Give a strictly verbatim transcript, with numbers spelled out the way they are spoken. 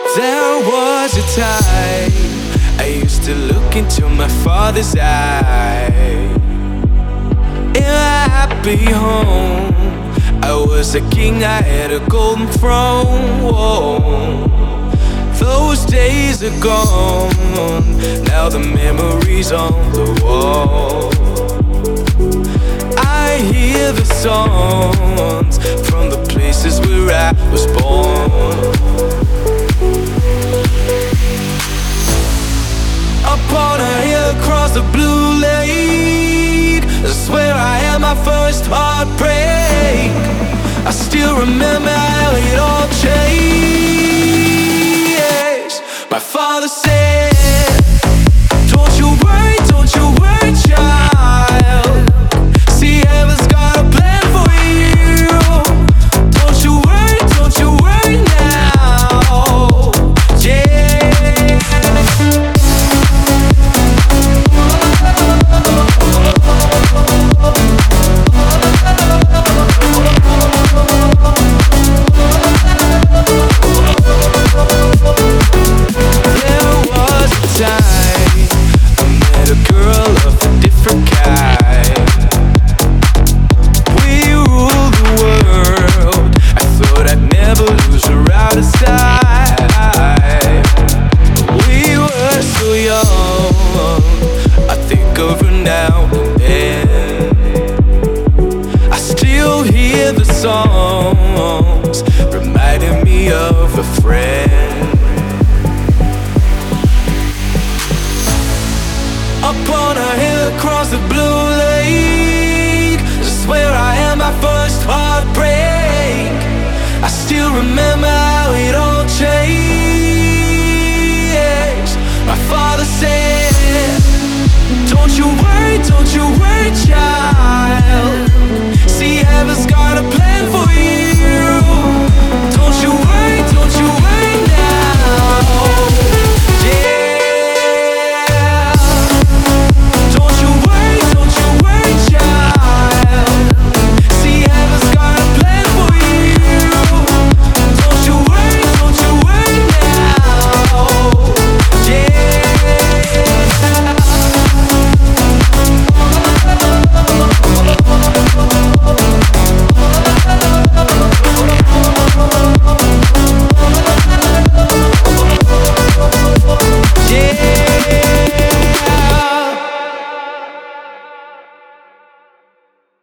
There was a time I used to look into my father's eye. In a happy home, I was a king, I had a golden throne. Whoa. Those days are gone, now the memories on the wall. I hear the songs from the places where I was born. Upon a hill across the blue lake, that's where I had my first heartbreak. I still remember how it all changed. My father said, don't you worry, don't you worry, child. See, heaven's got a plan for you. Don't you worry, don't you worry now. Yeah. There was a time I met a girl of a different kind. We ruled the world. I thought I'd never lose her out of sight. We were so young, I think of her now and then. I still hear the songs reminding me of a friend. Upon a hill across the blue lake, that's where I had my first heartbreak. I still remember how it all changed. My father said, don't you worry, don't you worry, child. See, heaven's got a plan.